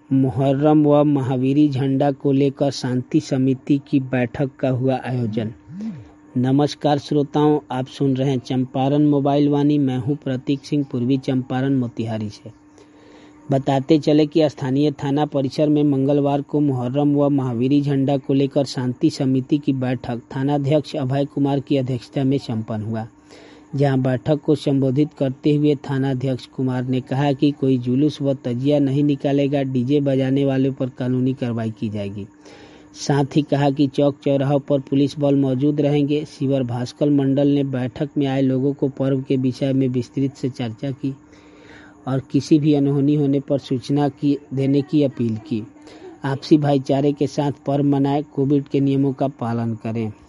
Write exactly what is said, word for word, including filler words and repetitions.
मुहर्रम व महावीरी झंडा को लेकर शांति समिति की बैठक का हुआ आयोजन। नमस्कार श्रोताओं, आप सुन रहे हैं चंपारण मोबाइल वाणी। मैं हूं प्रतीक सिंह, पूर्वी चंपारण मोतिहारी से। बताते चले कि स्थानीय थाना परिसर में मंगलवार को मुहर्रम व महावीरी झंडा को लेकर शांति समिति की बैठक थानाध्यक्ष अभय कुमार की अध्यक्षता में संपन्न हुआ, जहां बैठक को संबोधित करते हुए थानाध्यक्ष कुमार ने कहा कि कोई जुलूस व तजिया नहीं निकालेगा, डीजे बजाने वालों पर कानूनी कार्रवाई की जाएगी। साथ ही कहा कि चौक चौराहों पर पुलिस बल मौजूद रहेंगे। शिवर भास्कर मंडल ने बैठक में आए लोगों को पर्व के विषय में विस्तृत से चर्चा की और किसी भी अनहोनी होने पर सूचना की देने की अपील की। आपसी भाईचारे के साथ पर्व मनाएं, कोविड के नियमों का पालन करें।